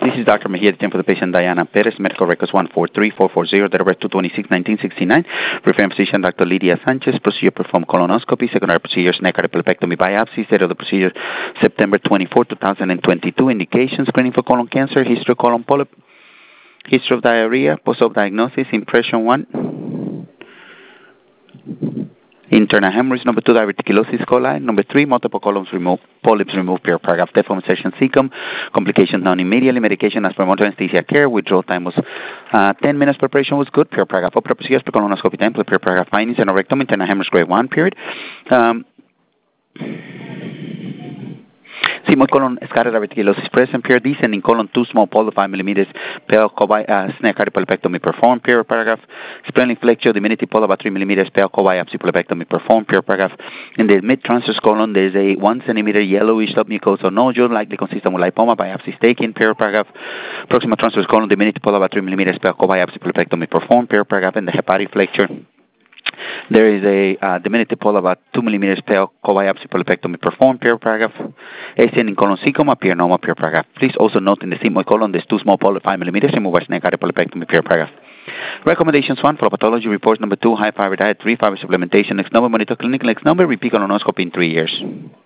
This is Dr. Mejia, the for the patient Diana Perez, medical records 143440, date of birth 2/26/1969. Referring physician Dr. Lydia Sanchez, procedure performed colonoscopy, secondary procedures neck areopolypectomy biopsy, date of the procedure September 24, 2022. Indications, screening for colon cancer, history of colon polyp, history of diarrhea, post-op diagnosis, impression 1. Internal hemorrhage. Number 2, diverticulosis coli. Number 3, multiple polyps removed per paragraph. Deformation cecum. Complications known immediately. Medication as per monitoring anesthesia care. Withdrawal time was 10 minutes. Preparation was good. Per paragraph. Opera procedures per colonoscopy time. Per paragraph findings. Aneurysm. Internal hemorrhage grade 1 period. Sigmoid colon scattered diverticulosis present. Period. Descending colon 2 small polyp 5 millimeters. Pale snake polypectomy performed. Period. Paragraph. Splenic flexure diminutive polyp about 3 millimeters. Pale biopsy polypectomy performed. Period. Paragraph. In the mid-transverse colon, there is a 1 centimeter yellowish submucosal nodule, likely consistent with lipoma. Biopsy is taken. Period. Paragraph. Proximal transverse colon diminutive polyp about 3 millimeters. Pale biopsy polypectomy performed. Period. Paragraph. In the hepatic flexure, there is a diminutive polyp about 2 millimeters. Pale biopsy polypectomy performed. Period. Paragraph. Ascending colon cecum, pyrenoma. Period. Paragraph. Please also note in the sigmoid colon there's 2 small polyp 5 millimeters. Remove by snake polypectomy. Period. Paragraph. Recommendations 1 for pathology reports. Number 2, high fiber diet. 3, fiber supplementation. Next number, monitor clinical. Next number, repeat colonoscopy in 3 years.